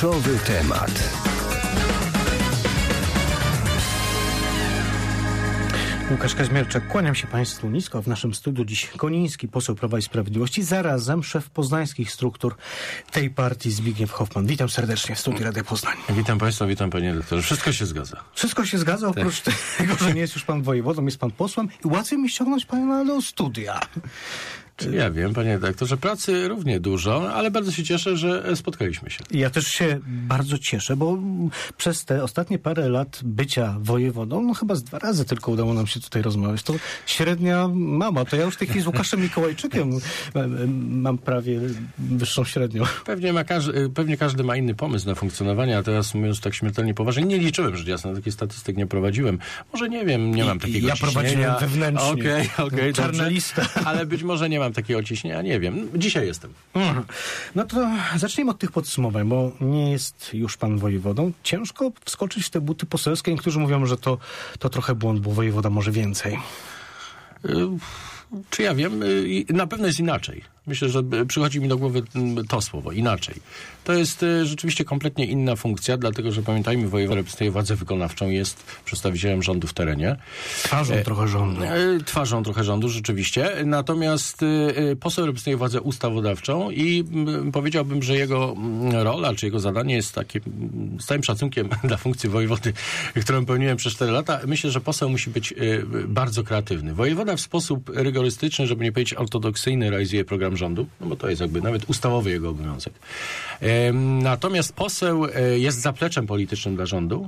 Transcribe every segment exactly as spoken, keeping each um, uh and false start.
Kluczowy temat. Łukasz Kaźmierczak, kłaniam się Państwu nisko. W naszym studiu dziś Koniński, poseł Prawa i Sprawiedliwości, zarazem szef poznańskich struktur tej partii Zbigniew Hoffman. Witam serdecznie w studiu Radia Poznań. Witam Państwa, witam Panie doktorze. Wszystko się zgadza. Wszystko się zgadza, oprócz tak. tego, że nie jest już Pan wojewodą, jest Pan posłem i łatwiej mi ściągnąć Pana do studia. Ja wiem, Panie redaktorze, pracy równie dużo, ale bardzo się cieszę, że spotkaliśmy się. Ja też się bardzo cieszę, bo przez te ostatnie parę lat bycia wojewodą, no chyba z dwa razy tylko udało nam się tutaj rozmawiać. To średnia mama, to ja już w tej chwili z Łukaszem Mikołajczykiem mam prawie wyższą średnią. Pewnie, ma każdy, pewnie każdy ma inny pomysł na funkcjonowanie, a teraz mówiąc tak śmiertelnie poważnie, nie liczyłem, rzecz jasna, takich statystyk nie prowadziłem. Może nie wiem, nie mam takiego ja ciśnienia. Ja prowadziłem wewnętrznie. Okej, okay, okej. Okay, czarna lista. Ale być może nie mam takiego ciśnienia, nie wiem. Dzisiaj jestem. Mhm. No to zacznijmy od tych podsumowań, bo nie jest już pan wojewodą. Ciężko wskoczyć w te buty poselskie. Niektórzy mówią, że to, to trochę błąd, bo wojewoda może więcej. Y- Czy ja wiem? Na pewno jest inaczej. Myślę, że przychodzi mi do głowy to słowo, inaczej. To jest rzeczywiście kompletnie inna funkcja, dlatego że pamiętajmy, wojewoda reprezentuje władzę wykonawczą, jest przedstawicielem rządu w terenie. Twarzą e, trochę rządu. E, twarzą trochę rządu, rzeczywiście. Natomiast e, poseł reprezentuje władzę ustawodawczą i m, powiedziałbym, że jego rola, czy jego zadanie jest takie, z całym szacunkiem dla funkcji wojewody, którą pełniłem przez cztery lata, myślę, że poseł musi być e, bardzo kreatywny. Wojewoda w sposób rygorystyczny, żeby nie powiedzieć ortodoksyjny, realizuje program rządu, no bo to jest jakby nawet ustawowy jego obowiązek. E, natomiast poseł e, jest zapleczem politycznym dla rządu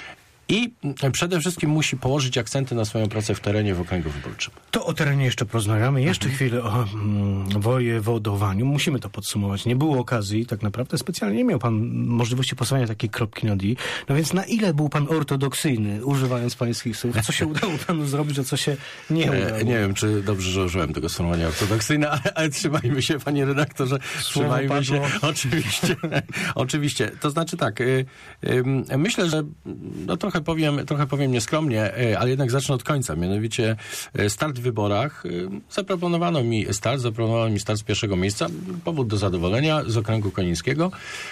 i przede wszystkim musi położyć akcenty na swoją pracę w terenie, w okręgu wyborczym. To o terenie jeszcze porozmawiamy. Jeszcze mhm. chwilę o mm, wojewodowaniu. Musimy to podsumować. Nie było okazji, tak naprawdę specjalnie nie miał pan możliwości postawienia takiej kropki nad i. No więc na ile był pan ortodoksyjny, używając pańskich słów? Co się udało panu zrobić, a co się nie udało? E, nie wiem, czy dobrze, że użyłem tego sformułowania ortodoksyjne, ale, ale trzymajmy się, panie redaktorze. Trzymajmy się. Oczywiście. Oczywiście. To znaczy tak, y, y, myślę, że no trochę Trochę powiem, trochę powiem nieskromnie, ale jednak zacznę od końca. Mianowicie start w wyborach. Zaproponowano mi start, zaproponowano mi start z pierwszego miejsca. Powód do zadowolenia z okręgu konińskiego.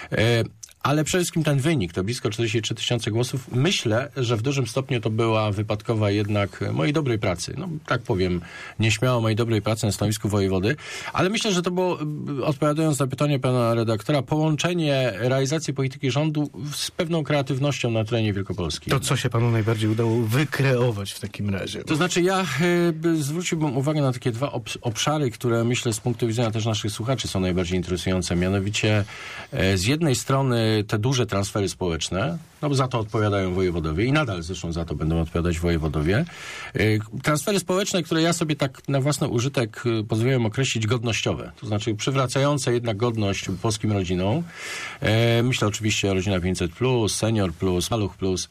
Ale przede wszystkim ten wynik, to blisko czterdzieści trzy tysiące głosów, myślę, że w dużym stopniu to była wypadkowa jednak mojej dobrej pracy. No tak powiem, nieśmiało mojej dobrej pracy na stanowisku wojewody. Ale myślę, że to było, odpowiadając na pytanie pana redaktora, połączenie realizacji polityki rządu z pewną kreatywnością na terenie Wielkopolski. To co się panu najbardziej udało wykreować w takim razie? To znaczy ja y, zwróciłbym uwagę na takie dwa ob- obszary, które myślę z punktu widzenia też naszych słuchaczy są najbardziej interesujące. Mianowicie y, z jednej strony te duże transfery społeczne, no bo za to odpowiadają wojewodowie i nadal zresztą za to będą odpowiadać wojewodowie. Y, transfery społeczne, które ja sobie tak na własny użytek y, pozwoliłem określić godnościowe, to znaczy przywracające jednak godność polskim rodzinom. Y, myślę oczywiście o Rodzina pięćset plus, Senior plus, Maluch plus.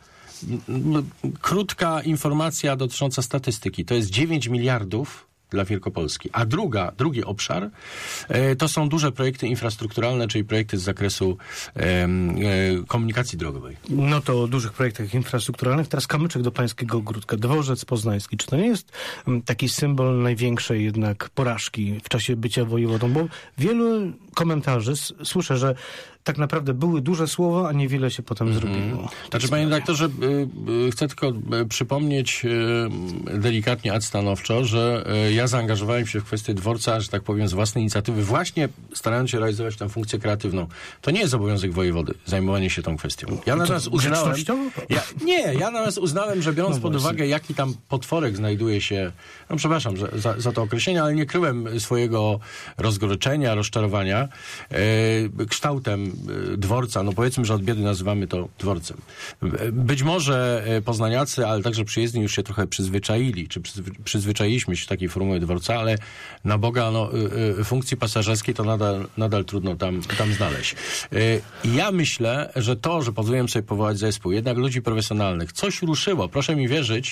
Krótka informacja dotycząca statystyki. To jest dziewięć miliardów dla Wielkopolski. A druga, drugi obszar e, to są duże projekty infrastrukturalne, czyli projekty z zakresu e, e, komunikacji drogowej. No to o dużych projektach infrastrukturalnych. Teraz kamyczek do pańskiego ogródka. Dworzec Poznański. Czy to nie jest m, taki symbol największej jednak porażki w czasie bycia wojewodą? Bo wielu komentarzy s- słyszę, że tak naprawdę były duże słowa, a niewiele się potem mm. zrobiło. Znaczy, panie redaktorze, y, y, chcę tylko y, przypomnieć y, delikatnie, ad stanowczo, że y, ja zaangażowałem się w kwestię dworca, że tak powiem, z własnej inicjatywy, właśnie starając się realizować tę funkcję kreatywną. To nie jest obowiązek wojewody, zajmowanie się tą kwestią. Ja natomiast uznałem... Ja, nie, ja natomiast uznałem, że biorąc no pod uwagę, jaki tam potworek znajduje się, no przepraszam że, za, za to określenie, ale nie kryłem swojego rozgoryczenia, rozczarowania y, kształtem dworca, no powiedzmy, że od biedy nazywamy to dworcem. Być może poznaniacy, ale także przyjezdni już się trochę przyzwyczaili, czy przyzwy, przyzwyczailiśmy się takiej formuły dworca, ale na Boga, no, funkcji pasażerskiej to nadal, nadal trudno tam, tam znaleźć. Ja myślę, że to, że pozwoliłem sobie powołać zespół, jednak ludzi profesjonalnych, coś ruszyło, proszę mi wierzyć,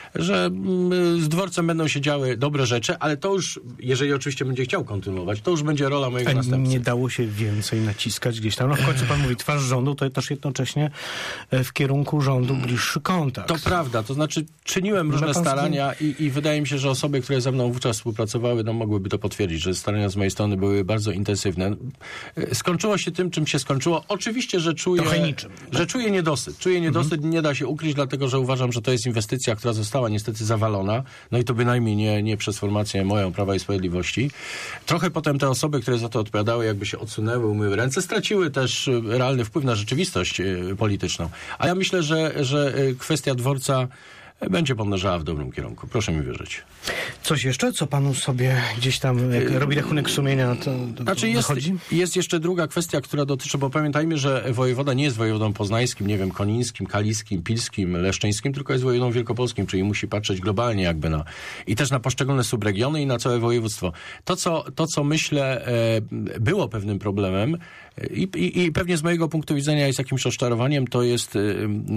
że z dworcem będą się działy dobre rzeczy, ale to już, jeżeli oczywiście będzie chciał kontynuować, to już będzie rola mojego A następcy. nie dało się więcej naciskać gdzieś tam. No w końcu pan mówi twarz rządu, to też jednocześnie w kierunku rządu bliższy kontakt. To prawda, to znaczy czyniłem różne starania i, i wydaje mi się, że osoby, które ze mną wówczas współpracowały, no mogłyby to potwierdzić, że starania z mojej strony były bardzo intensywne. Skończyło się tym, czym się skończyło. Oczywiście, że czuję, niczym, że czuję niedosyt. Czuję niedosyt, mhm. nie da się ukryć, dlatego, że uważam, że to jest inwestycja, która została niestety zawalona. No i to bynajmniej nie, nie przez formację moją Prawa i Sprawiedliwości. Trochę potem te osoby, które za to odpowiadały, jakby się odsunęły, umyły ręce, straciły też realny wpływ na rzeczywistość polityczną. A ja myślę, że, że kwestia dworca będzie podążała w dobrym kierunku. Proszę mi wierzyć. Coś jeszcze, co panu sobie gdzieś tam, jak robi rachunek sumienia, to, to znaczy jest, wychodzi? Jest jeszcze druga kwestia, która dotyczy, bo pamiętajmy, że wojewoda nie jest wojewodą poznańskim, nie wiem, konińskim, kaliskim, pilskim, leszczyńskim, tylko jest wojewodą wielkopolskim, czyli musi patrzeć globalnie jakby na i też na poszczególne subregiony i na całe województwo. To, co, to, co myślę e, było pewnym problemem i, i, i pewnie z mojego punktu widzenia jest jakimś rozczarowaniem, to jest e,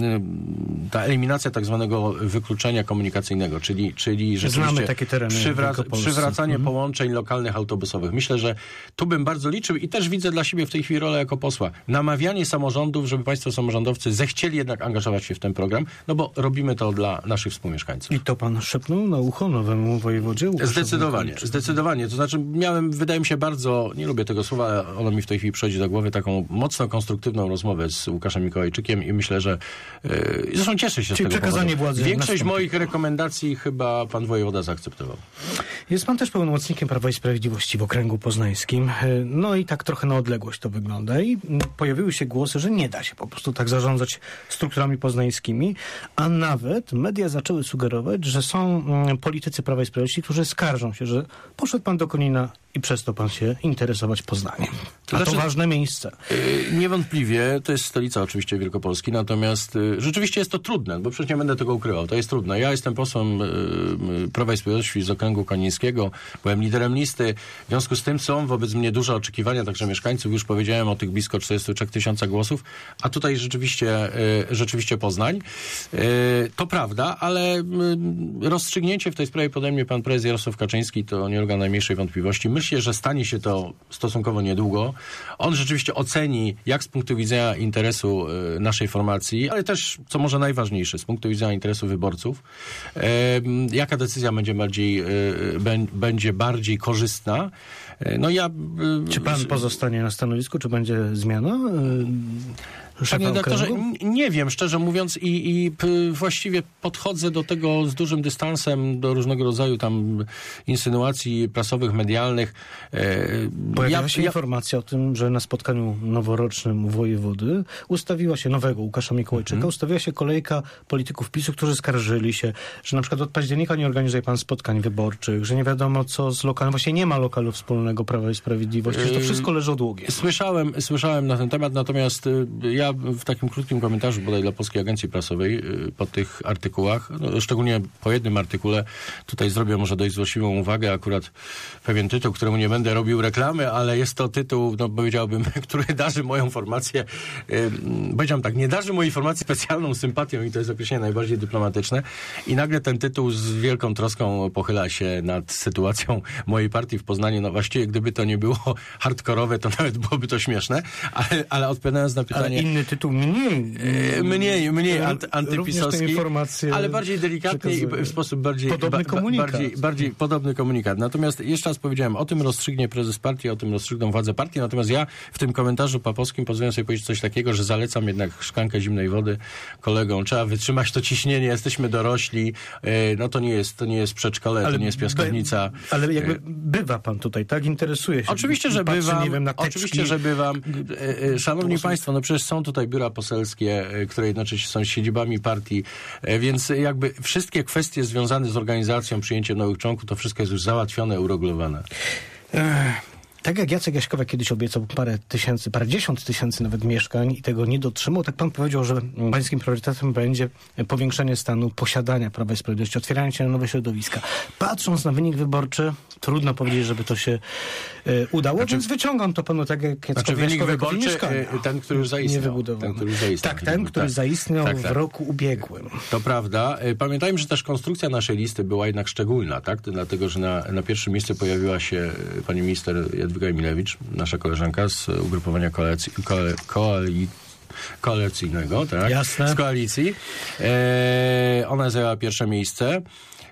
ta eliminacja tak zwanego wykluczenia komunikacyjnego, czyli, czyli rzeczywiście takie tereny przywrac- przywracanie mhm. połączeń lokalnych autobusowych. Myślę, że tu bym bardzo liczył i też widzę dla siebie w tej chwili rolę jako posła. Namawianie samorządów, żeby państwo samorządowcy zechcieli jednak angażować się w ten program, no bo robimy to dla naszych współmieszkańców. I to pan szepnął na ucho nowemu wojewodzie? Łukaszowi Zdecydowanie, Mikołajczykowi. zdecydowanie. To znaczy miałem, wydaje mi się bardzo, nie lubię tego słowa, ale ono mi w tej chwili przychodzi do głowy, taką mocno konstruktywną rozmowę z Łukaszem Mikołajczykiem i myślę, że yy, zresztą cieszę się Czyli z tego przekazanie powodu. władzy Większość nastąpi. moich rekomendacji chyba pan wojewoda zaakceptował. Jest pan też pełnomocnikiem Prawa i Sprawiedliwości w okręgu poznańskim. No i tak trochę na odległość to wygląda. I pojawiły się głosy, że nie da się po prostu tak zarządzać strukturami poznańskimi, a nawet media zaczęły sugerować, że są politycy Prawa i Sprawiedliwości, którzy skarżą się, że poszedł pan do Konina i przez to pan się interesować Poznaniem. To A znaczy, to ważne miejsce. Yy, niewątpliwie, to jest stolica oczywiście Wielkopolski, natomiast yy, rzeczywiście jest to trudne, bo przecież nie będę tego ukrywał, to jest trudne. Ja jestem posłem yy, Prawa i Sprawiedliwości z okręgu konińskiego, byłem liderem listy, w związku z tym są wobec mnie duże oczekiwania, także mieszkańców, już powiedziałem o tych blisko czterdziestu trzech tysiącach głosów, a tutaj rzeczywiście, yy, rzeczywiście Poznań. Yy, to prawda, ale yy, rozstrzygnięcie w tej sprawie podejmie pan prezes Jarosław Kaczyński, to nie ulega najmniejszej wątpliwości. Myślę, że stanie się to stosunkowo niedługo. On rzeczywiście oceni, jak z punktu widzenia interesu y, naszej formacji, ale też, co może najważniejsze, z punktu widzenia interesu wyborców, y, jaka decyzja będzie bardziej, y, bę, będzie bardziej korzystna. Y, no ja... Y, Czy pan pozostanie na stanowisku, czy będzie zmiana? Y, Panie redaktorze, nie wiem, szczerze mówiąc, i, i p, właściwie podchodzę do tego z dużym dystansem, do różnego rodzaju tam insynuacji prasowych, medialnych. E, Pojawiła ja, się ja... informacja o tym, że na spotkaniu noworocznym u wojewody ustawiła się, nowego Łukasza Mikołajczyka, mhm. ustawiła się kolejka polityków PiSu, którzy skarżyli się, że na przykład od października nie organizuje pan spotkań wyborczych, że nie wiadomo co z lokalem, właśnie nie ma lokalu wspólnego Prawa i Sprawiedliwości, że to wszystko leży odłogiem. Słyszałem, słyszałem na ten temat, natomiast ja w takim krótkim komentarzu bodaj dla Polskiej Agencji Prasowej po tych artykułach, no, szczególnie po jednym artykule, tutaj zrobię może dość złośliwą uwagę, akurat pewien tytuł, któremu nie będę robił reklamy, ale jest to tytuł, no powiedziałbym, który darzy moją formację, yy, powiedziałem tak, nie darzy mojej formacji specjalną sympatią i to jest określenie najbardziej dyplomatyczne i nagle ten tytuł z wielką troską pochyla się nad sytuacją mojej partii w Poznaniu. No właściwie gdyby to nie było hardkorowe, to nawet byłoby to śmieszne, ale, ale odpowiadając na pytanie... Ale inny tytuł mniej... Yy, mniej, mniej anty, antypisowski, ale bardziej delikatnie i w sposób bardziej... Podobny komunikat. Bardziej, bardziej podobny komunikat. Natomiast jeszcze raz powiedziałem, o tym rozstrzygnie prezes partii, o tym rozstrzygną władze partii, natomiast ja w tym komentarzu papowskim pozwolę sobie powiedzieć coś takiego, że zalecam jednak szklankę zimnej wody kolegom. Trzeba wytrzymać to ciśnienie, jesteśmy dorośli, yy, no to nie jest, to nie jest przedszkole, ale to nie jest piaskownica. By, ale jakby bywa pan tutaj, tak? Interesuje się. Oczywiście, że patrzy, bywam. Nie wiem, na oczywiście, że bywam. Yy, szanowni państwo, no przecież są tutaj biura poselskie, yy, które jednocześnie są siedzibami partii, yy, więc jakby wszystkie kwestie związane z organizacją, przyjęciem nowych członków, to wszystko jest już załatwione, uregulowane. Ech. Tak jak Jacek Jaśkowiak kiedyś obiecał parę tysięcy, parę dziesiąt tysięcy nawet mieszkań i tego nie dotrzymał, tak pan powiedział, że pańskim priorytetem będzie powiększenie stanu posiadania Prawa i Sprawiedliwości, otwieranie się na nowe środowiska. Patrząc na wynik wyborczy, trudno powiedzieć, żeby to się e, udało, znaczy, więc wyciągam to panu tak jak Jackowi znaczy, wynik wyborczy, ten, który już zaistniał. Ten, który zaistniał. Tak, ten, który tak. zaistniał tak, w tak. roku ubiegłym. To prawda. Pamiętajmy, że też konstrukcja naszej listy była jednak szczególna, tak? Dlatego, że na, na pierwszym miejscu pojawiła się pani minister Jadwiga Emilewicz, nasza koleżanka z ugrupowania koalicji, koali, koalicyjnego, tak? Jasne. Z koalicji. E, ona zajęła pierwsze miejsce.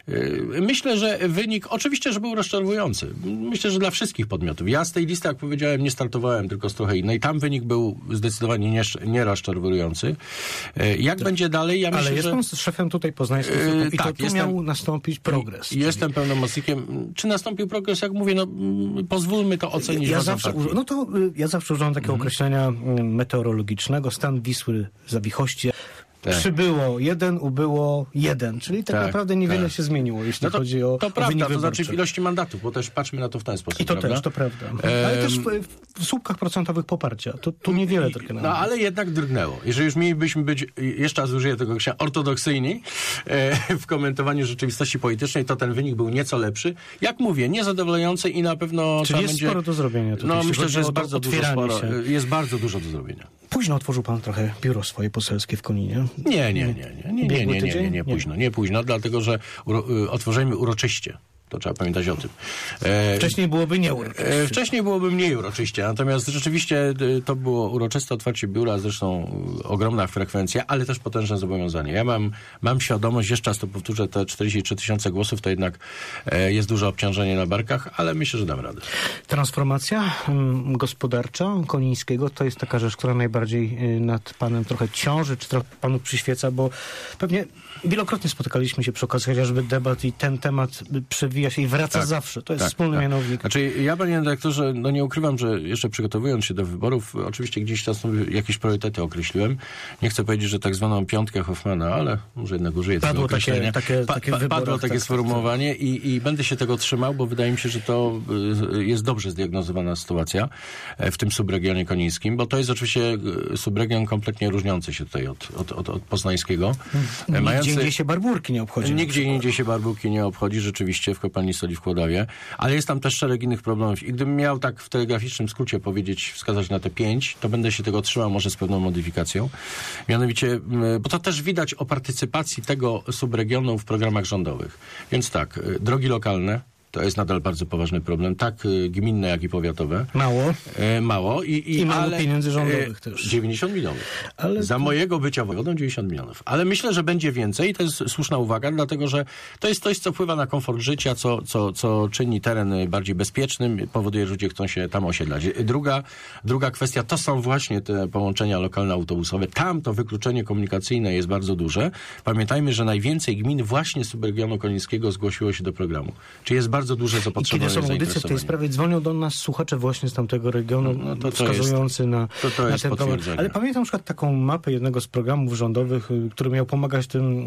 Myślę, że wynik, oczywiście, że był rozczarowujący. Myślę, że dla wszystkich podmiotów. Ja z tej listy, jak powiedziałem, nie startowałem, tylko z trochę innej. Tam wynik był zdecydowanie nie, nie rozczarowujący. Jak tak. będzie dalej? Ja Ale myślę, jest że... pan z szefem tutaj poznańskim i tak, to tu jestem... miał nastąpić progres. Jestem czyli... pełnomocnikiem. Czy nastąpił progres? Jak mówię, no pozwólmy to ocenić. Ja zawsze, uży... no to, ja zawsze używam takiego mhm. określenia meteorologicznego. Stan Wisły zawichości. Tak. Przybyło jeden, ubyło jeden, czyli tak, tak naprawdę niewiele tak. się zmieniło, jeśli no to, chodzi o To prawda, wyborcze. to znaczy w ilości mandatów, bo też patrzmy na to w ten sposób. I to prawda? też, to prawda. Ale ehm... też w, w słupkach procentowych poparcia, to tu niewiele tylko No ale jednak drgnęło. Jeżeli już mielibyśmy być, jeszcze raz użyję tego księcia, ortodoksyjni e, w komentowaniu rzeczywistości politycznej, to ten wynik był nieco lepszy. Jak mówię, niezadowalający i na pewno... Czyli jest będzie... sporo do zrobienia. Tutaj, no myślę, że jest bardzo, dużo, sporo, się. jest bardzo dużo do zrobienia. Późno otworzył pan trochę biuro swoje poselskie w Koninie. Nie, nie, nie, nie, nie, nie, nie, nie, nie, nie późno, nie późno, dlatego, że uro, otworzymy uroczyście. To trzeba pamiętać o tym. E, wcześniej byłoby nieuroczyście. E, wcześniej byłoby mniej uroczyście, natomiast rzeczywiście to było uroczyste otwarcie biura, zresztą ogromna frekwencja, ale też potężne zobowiązanie. Ja mam, mam świadomość, jeszcze raz to powtórzę, te czterdzieści trzy tysiące głosów to jednak e, jest duże obciążenie na barkach, ale myślę, że dam radę. Transformacja um, gospodarcza Konińskiego to jest taka rzecz, która najbardziej y, nad panem trochę ciąży, czy trochę panu przyświeca, bo pewnie wielokrotnie spotykaliśmy się przy okazji chociażby debat i ten temat przewija się i wraca tak, zawsze. To jest tak, wspólny tak. mianownik. Znaczy, ja, panie redaktorze, no nie ukrywam, że jeszcze przygotowując się do wyborów, oczywiście gdzieś tam jakieś priorytety określiłem. Nie chcę powiedzieć, że tak zwaną piątkę Hoffmana, ale może jednak użyję padło tego określenia. Takie, takie, takie pa, padło takie tak, sformułowanie tak, tak. I, i będę się tego trzymał, bo wydaje mi się, że to jest dobrze zdiagnozowana sytuacja w tym subregionie konińskim, bo to jest oczywiście subregion kompletnie różniący się tutaj od, od, od, od poznańskiego. Nigdzie Mający... indziej się Barbórki nie obchodzi. Nigdzie indziej się Barbórki nie obchodzi, rzeczywiście w kopalni soli w Kłodawie, ale jest tam też szereg innych problemów. I gdybym miał tak w telegraficznym skrócie powiedzieć, wskazać na te pięć, to będę się tego trzymał, może z pewną modyfikacją. Mianowicie, bo to też widać o partycypacji tego subregionu w programach rządowych. Więc tak, drogi lokalne, to jest nadal bardzo poważny problem, tak gminne, jak i powiatowe. Mało. E, mało. I, i, I mało ale, pieniędzy rządowych e, też. dziewięćdziesiąt milionów. Ale Za to... mojego bycia wojewodą dziewięćdziesiąt milionów. Ale myślę, że będzie więcej i to jest słuszna uwaga, dlatego że to jest coś, co wpływa na komfort życia, co, co, co czyni teren bardziej bezpiecznym, powoduje, że ludzie chcą się tam osiedlać. Druga, druga kwestia to są właśnie te połączenia lokalne autobusowe. Tam to wykluczenie komunikacyjne jest bardzo duże. Pamiętajmy, że najwięcej gmin właśnie z subregionu konińskiego zgłosiło się do programu. Czyli jest bardzo duże zapotrzebowanie. Kiedy są audycje w tej sprawie, dzwonią do nas słuchacze właśnie z tamtego regionu, no, to, to wskazujący jest, na, to, to na ten problem. Ale pamiętam na przykład taką mapę jednego z programów rządowych, który miał pomagać tym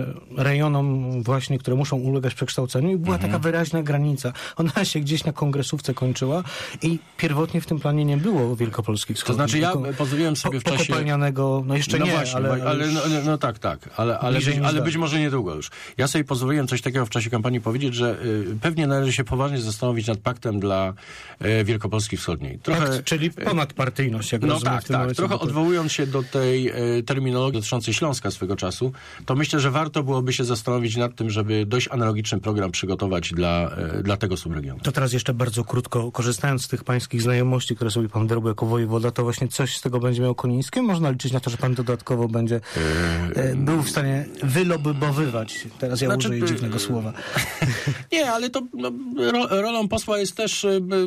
rejonom właśnie, które muszą ulegać przekształceniu i była mhm. taka wyraźna granica. Ona się gdzieś na kongresówce kończyła i pierwotnie w tym planie nie było wielkopolskich wschodnich. To znaczy ja pozwoliłem sobie w czasie... Pokopalnianego, no jeszcze no nie, właśnie, ale... ale no, no tak, tak, ale, ale, być, ale być może niedługo już. Ja sobie pozwoliłem coś takiego w czasie kampanii powiedzieć, że y, pewnie należy się poważnie zastanowić nad paktem dla e, Wielkopolski Wschodniej. Trochę, Pakt, czyli ponadpartyjność, jak no rozumiem tak, w tym tak. Trochę to... odwołując się do tej e, terminologii dotyczącej Śląska swego czasu, to myślę, że warto byłoby się zastanowić nad tym, żeby dość analogiczny program przygotować dla, e, dla tego subregionu. To teraz jeszcze bardzo krótko, korzystając z tych pańskich znajomości, które sobie pan wyrobił jako wojewoda, to właśnie coś z tego będzie miał Konińskie? Można liczyć na to, że pan dodatkowo będzie e, był w stanie wylobybowywać. Teraz ja znaczy, użyję dziwnego słowa. Nie, ale to no, ro, rolą posła jest też,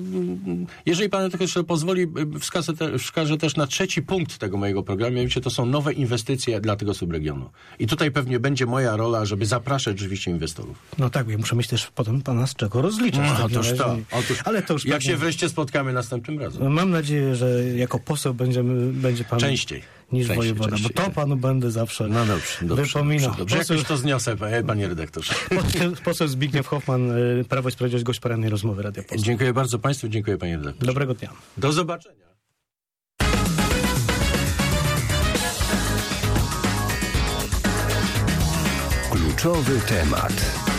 jeżeli pan tylko jeszcze pozwoli, wskażę, te, wskażę też na trzeci punkt tego mojego programu, mianowicie to są nowe inwestycje dla tego subregionu. I tutaj pewnie będzie moja rola, żeby zapraszać rzeczywiście inwestorów. No tak, ja muszę mieć też potem pana z czego rozliczać. No, otóż to. Otóż, ale to już jak pewnie... się wreszcie spotkamy następnym razem. Mam nadzieję, że jako poseł będziemy, będzie pan... Częściej. niż Częściej, wojewoda, częściej, bo to panu będę zawsze No dobrze, dobrze. wypominał. Dobrze, dobrze. Poseł, Jakoś to zniosę, panie redaktorze. poseł, poseł Zbigniew Hoffman, y, Prawo i Sprawiedliwość, gość porannej rozmowy Radia Polska. Dziękuję bardzo państwu, dziękuję panie redaktorze. Dobrego dnia. Do zobaczenia. Kluczowy temat.